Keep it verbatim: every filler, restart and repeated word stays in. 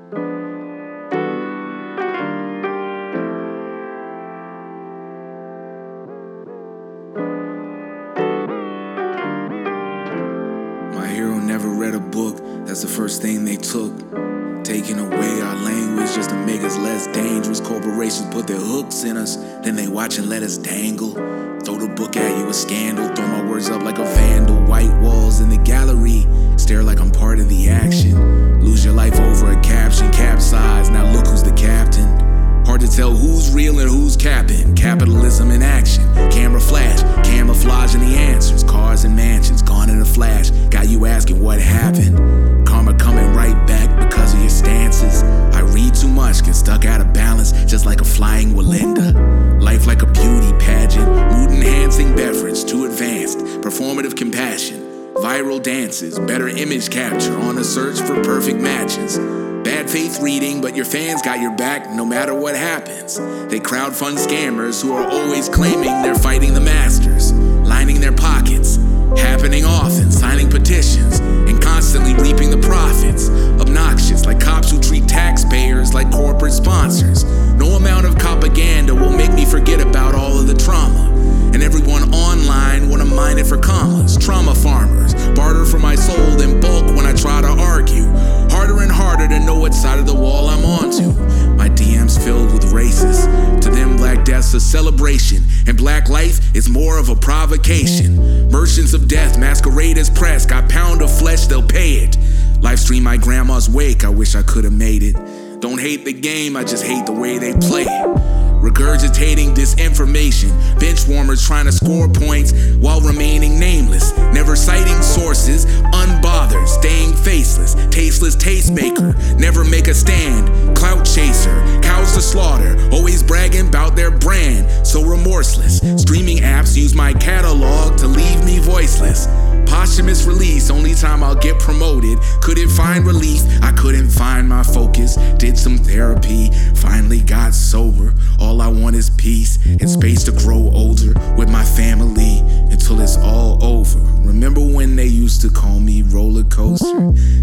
My hero never read a book, that's the first thing they took. Taking away our language just to make us less dangerous. Corporations put their hooks in us, then they watch and let us dangle. Throw the book at you, a scandal. Throw my words up like a vandal. White walls in the gallery, stare like I'm part of the action. Lose your life over a caption, capsize, now look who's the captain. Hard to tell who's real and who's capping. Capitalism in action, camera flash, camouflaging the answers. Cars and mansions, gone in a flash. Got you asking what happened. Karma coming right back because of your stances. I read too much, get stuck out of balance, just like a flying Walinda. Life like a beauty pageant, mood enhancing beverage, too advanced. Performative compassion, viral dances, better image capture on a search for perfect matches. Bad faith reading, but your fans got your back no matter what happens. They crowdfund scammers who are always claiming they're fighting the masters, lining their pockets, happening often, signing petitions, and constantly reaping the profits. Obnoxious, like cops who treat taxpayers like corporate sponsors. No amount of propaganda will make me forget about all of the trauma. And everyone online wanna mine it for commas. Trauma farmers barter for my soul in bulk when I try to argue. Harder and harder to know what side of the wall I'm onto. My D Ms filled with racists. To them, Black Death's a celebration, and Black life is more of a provocation. Merchants of death masquerade as press. Got pound of flesh, they'll pay it. Livestream my grandma's wake, I wish I could've made it. Don't hate the game, I just hate the way they play it. Regurgitating disinformation, bench warmers trying to score points while remaining nameless. Never citing sources, unbothered, staying faceless. Tasteless tastemaker, never make a stand. Clout chaser, cows to slaughter, always bragging about their brand. So remorseless, streaming apps use my catalog to leave me voiceless. Posthumous release, only time I'll get promoted. Couldn't find relief, I couldn't find my focus. Did some therapy, finally got sober. All I want is peace and space to grow older with my family until it's all over. Remember when they used to call me roller coaster?